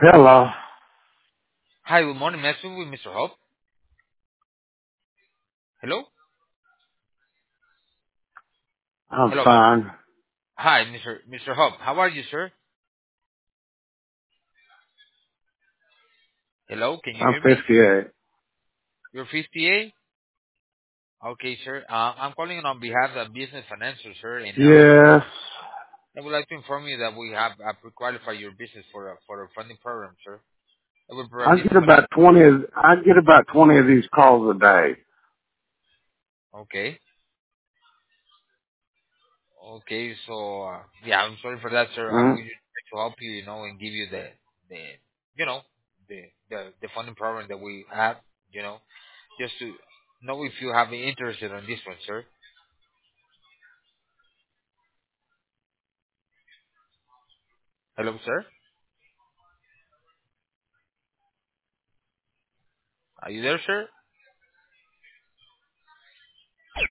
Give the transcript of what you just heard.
Hello. Hi, good morning. May I speak with Mr. Hope? Hello? I'm Hello. fine. Hi, Mr. Hope. How are you, sir? Hello, can you I'm hear me? 58. You're 58? Okay, sir. I'm calling on behalf of Business Financial, sir, and Yes. I would like to inform you that we have pre-qualified your business for a funding program, sir. It will provide I business get about 20 I get about 20 of these calls a day. Okay. Okay, so, yeah, I'm sorry for that, sir. Hmm? We just try to help you, and give you the, you know, the funding program that we have, you know, just to know if you have interested on this one, sir. Hello, sir. Are you there, sir?